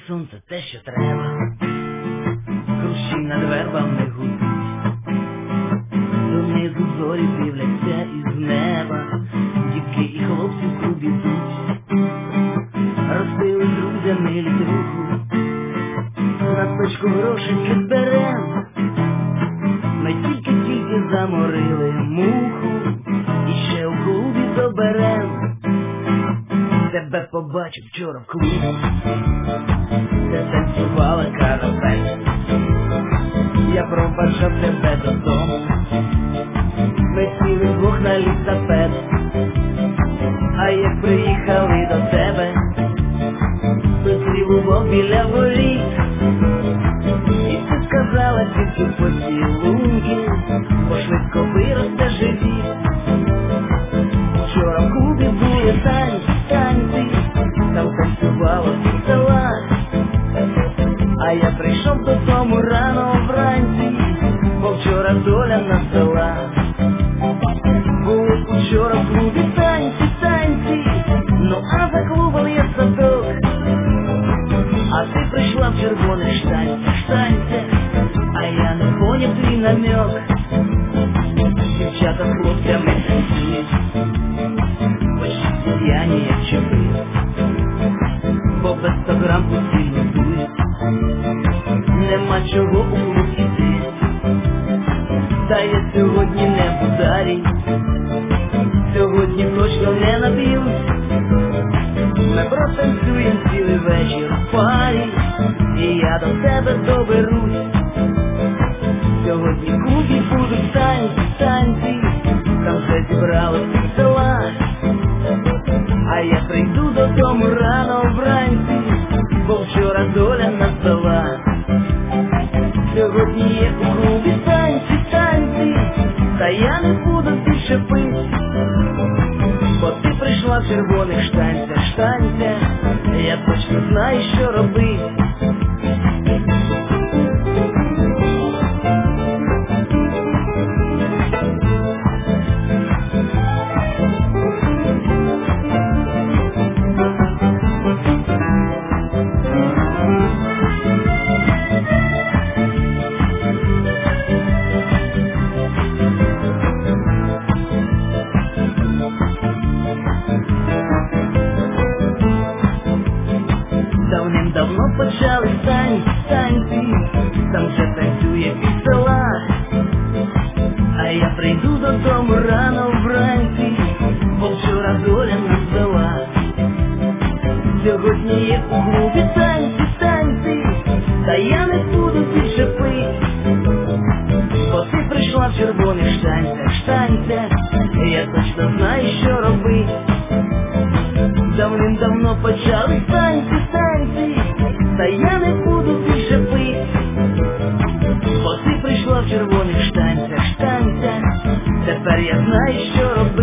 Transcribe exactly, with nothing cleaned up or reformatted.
сонце те, що треба, хрущі над вербами гудуть, донизу зорі дивляться із неба, дівки і хлопці в клубі йдуть, розпили друзями літруху, на точку грошики зберем. Ми тільки-тільки заморили муху, і ще у клубі доберем. Тебе побачив вчора в клубі, де танцювала каравель. Я проваджав тебе додому, ми сіли вдвох на лісапед. А як приїхали до тебе, зустрів любов біля воріт, і ти сказала тільки поцілунки, бо швидко виросте живіт. Вчора в клубі були танці, танці, там танцювало під села, а я прийшов додому рано вранці, бо вчора доля настала. Були вчора в клубі танці, танці, ну а за клубом є садок, а ти прийшла в червоних штанцях, штанцях, а я не поняв твій намек. Дівчата з хлопцями танцюють, почти п'яні як чіпи, бо без сто грам постійно дують, нема чого у клуб іти. Та я сьогодні не в ударі, сьогодні точно не наб'ють. Ми протанцюєм цілий вечір в парі, і я до тебе доберусь. Сьогодні в клубі будуть танці, танці, там вже зібрали під села, а я прийду додому рано вранці, бо вчора доля настала. Сьогодні є у клубі танці, танці, та я не буду більше пити, бо ти прийшла в червоних штанцях, штанцях, я точно знаю, що робить. Давним-давно почали танці, танці, там вже танцює під села, а я прийду додому рано вранці, бо вчора доля нас звела. Сьогодні є у клубі танці, танці, та я не буду більше пити, бо ти прийшла в червоних штанцях, штанцях, я точно знаю, що робить. Давним-давно почали танці, танці, та я не буду більше пити, бо ти прийшла в червоних штанцях, штанцях, тепер я знаю, що робити.